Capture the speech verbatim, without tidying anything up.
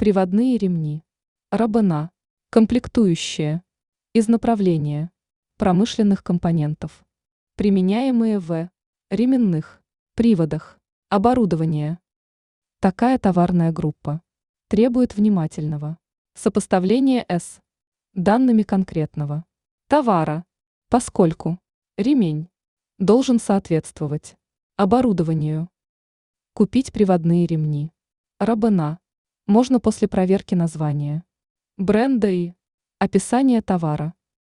Приводные ремни. Рабена. Комплектующие. Из направления. Промышленных компонентов. Применяемые в ременных приводах. Оборудование. Такая товарная группа требует внимательного сопоставления с данными конкретного товара, поскольку ремень должен соответствовать оборудованию. Купить приводные ремни. Рабена можно после проверки названия бренда и описания товара.